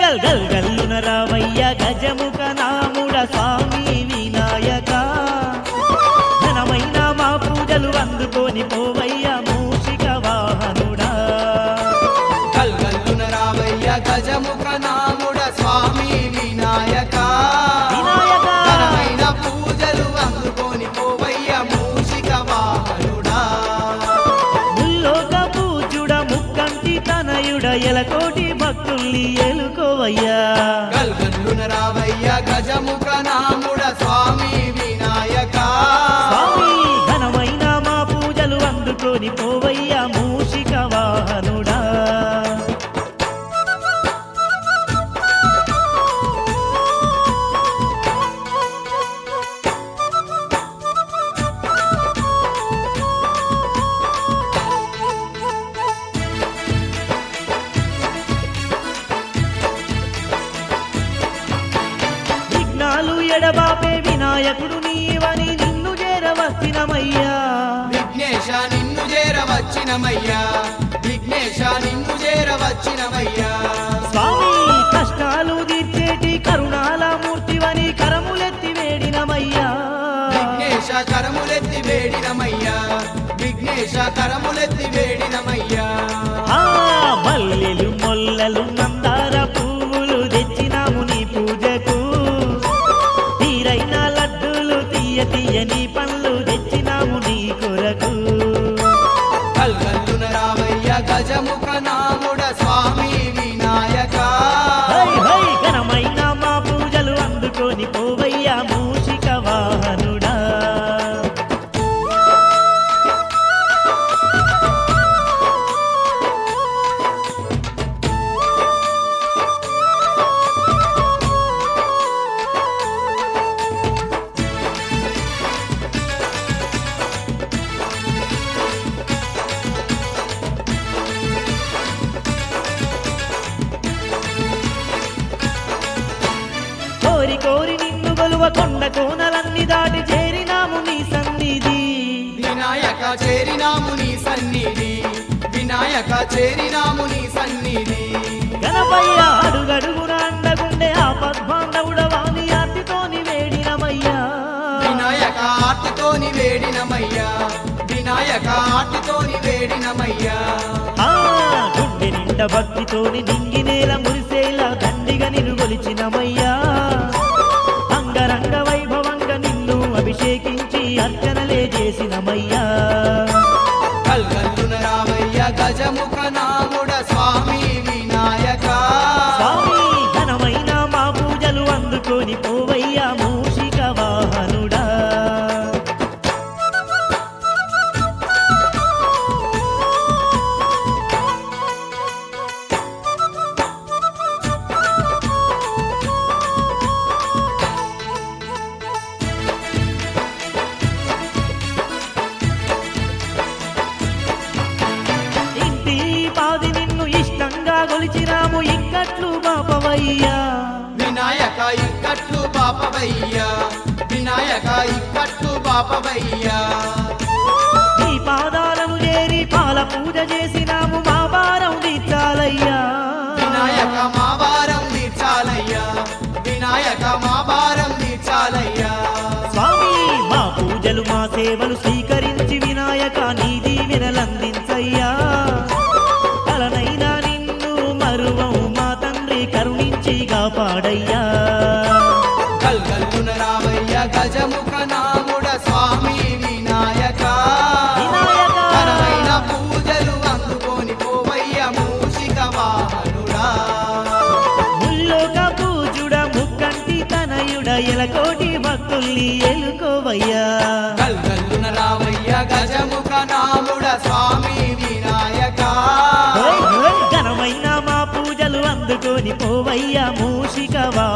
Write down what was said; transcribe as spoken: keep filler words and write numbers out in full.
గల్ గల్ గల్లున రావయ్య గజముఖ నాముడ స్వామి వినాయక ఘనమైన మా పూజలు అందుకొని పోవయ్య మూషిక వాహనుడా గల్ గల్లున రావయ్య గజముఖ నాముడ స్వామి వినాయక వినాయక ఘనమైన పూజలు అందుకొని పోవయ్య మూషిక వాహనుడా ముల్లోక పూజుడ ముక్కంటి తనయుడ ఎలకోటి భక్తుల్ని ఎలుకోవయ్యా గల్ గల్లున రావయ్య గజముఖ నాముడ స్వామి వినాయక స్వామి ఘనమైన మా పూజలు అందుకొని పోవయ్యా మూషిక వాహనుడా విఘ్నాలు ఎడబాపే వినాయకుడు నీవని నిన్ను చేరవచ్చినమయ్యా విఘ్నేశ నిన్ను చేరవచ్చినమయ్యా విఘ్నేశ నిన్ను చేరవచ్చినమయ్యా స్వామి కష్టాలు తీర్చేటి కరుణాల మూర్తివని కరములెత్తి వేడినమయ్యా విఘ్నేశ కరములెత్తి వేడినమయ్యా విఘ్నేశ కరములెత్తి వేడినమయ్యా ఆ మల్లెలు మొల్లలు మందార పువ్వులు తెచ్చినాము నీ పూజకు తీరైన లడ్డూలు తీయ తీయని పండ్లు తెచ్చినాము నీ కొరకు గల్ గల్లున రావయ్య గజముఖ నాముడ స్వామి వినాయక హై హై ఘనమైన మా పూజలు అందుకొని పోవయ్యా మూషిక వాహనుడా కోరి కోరి నిన్ను గొలువ కొండ కోనలన్నీ దాటి చేరినాము నీ సన్నిధి వినాయక చేరినాము నీ సన్నిధి వినాయక చేరినాము నీ సన్నిధి గణపయ్య అడుగడుగున అండగుండే ఆ పద్మాండవుడవాని ఆర్తితోని వేడినమయ్యా వినాయక ఆర్తితోని వేడినమయ్యా వినాయక ఆర్తితోని వేడినమయ్యా ఆ గుండె నిండ భక్తితోని నింగి నేల మురిసేలా దండిగా నిన్ను గొలిచినమయ్యా అంగరంగ వైభవంగా నిన్ను అభిషేకించి అర్చనలే చేసినమయ్యా గల్ గల్లున రావయ్య గజముఖ నాముడ స్వామి వినాయక స్వామి ఘనమైన మా పూజలు అందుకొని పోవయ్యా మూషిక వాహనుడా ఇంటి పాది నిన్ను ఇష్టంగా గొలిచినాము ఇక్కట్లు బాపవయ్యా వినాయక ఇక్కట్లు పాపవయ్యా వినాయక ఇక్కట్లు పాపవయ్యా నీ పాదాలను చేరి పాల పూజ చేసినాము మా భారం తీర్చాలయ్యా వినాయక మా భారం తీర్చాలయ్యా వినాయక మా భారం తీర్చాలయ్యా స్వామి మా పూజలు మా సేవలు స్వీకరించి వినాయక నీ దీవెనలందించయ్యా కలనైనా నిన్ను మరువం మా తండ్రి కరుణించి కాపాడయ్యా గల్ గల్లున రావయ్య గజముఖ నాముడ స్వామి వినాయక వినాయక ఘనమైన పూజలు అందుకొని పోవయ్య మూషిక వాహనుడా ముల్లోక పూజుడ ముక్కంటి తనయుడ ఎలకోటి భక్తుల్ని ఎలుకోవయ్యా గల్ గల్లున రావయ్య గజముఖ నాముడ స్వామి వినాయక హోయ్ హోయ్ ఘనమైన మా పూజలు అందుకొని పోవయ్యా మూషిక